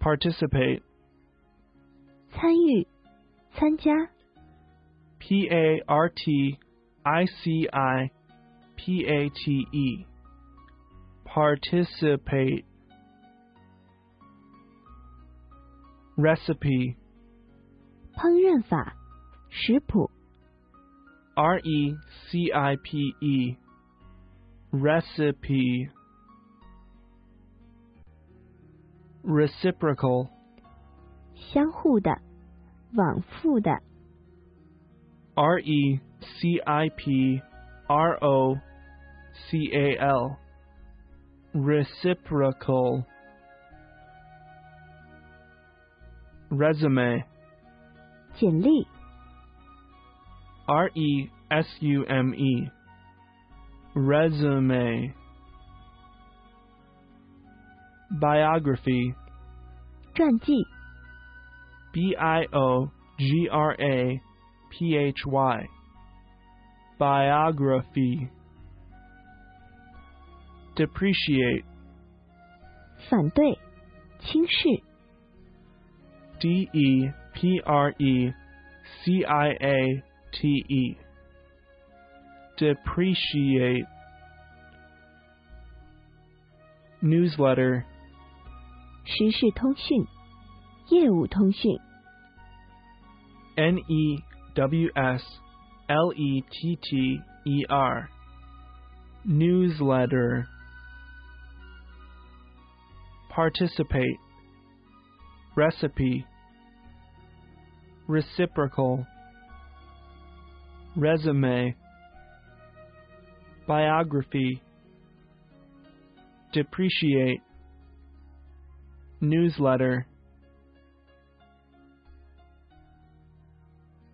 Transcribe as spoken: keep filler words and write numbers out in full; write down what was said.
participate, 参与、参加、 P A R T I C I P A T E, participate, recipe, 烹饪法、食谱、 R E C I P E, recipe, reciprocal, 相互的、往复的、 R E C I P R O C A L, reciprocal, resume, 简历、 R E S U M E, resume, biography, 传记、 B I O G R A P H Y, biography, depreciate, 反对、轻视、 D E P R E C I A T E, depreciate, newsletter, 时事通讯、业务通讯、 N E W S L E T T E R, newsletter, participate, recipe, reciprocal, resume, biography, depreciate, newsletter,